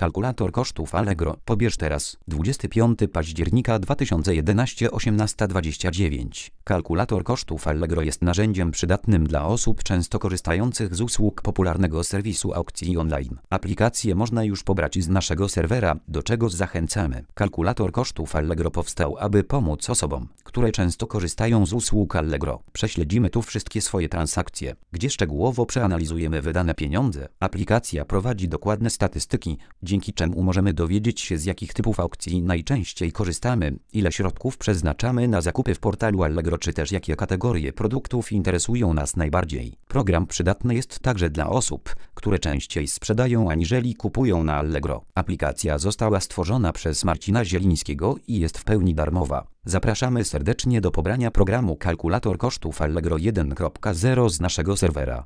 Kalkulator kosztów Allegro. Pobierz teraz. 25 października 2011 18:29. Kalkulator kosztów Allegro jest narzędziem przydatnym dla osób często korzystających z usług popularnego serwisu aukcji online. Aplikację można już pobrać z naszego serwera, do czego zachęcamy. Kalkulator kosztów Allegro powstał, aby pomóc osobom, które często korzystają z usług Allegro. Prześledzimy tu wszystkie swoje transakcje, gdzie szczegółowo przeanalizujemy wydane pieniądze. Aplikacja prowadzi dokładne statystyki, dzięki czemu możemy dowiedzieć się, z jakich typów aukcji najczęściej korzystamy, ile środków przeznaczamy na zakupy w portalu Allegro, czy też jakie kategorie produktów interesują nas najbardziej. Program przydatny jest także dla osób, które częściej sprzedają aniżeli kupują na Allegro. Aplikacja została stworzona przez Marcina Zielińskiego i jest w pełni darmowa. Zapraszamy serdecznie do pobrania programu Kalkulator kosztów Allegro 1.0 z naszego serwera.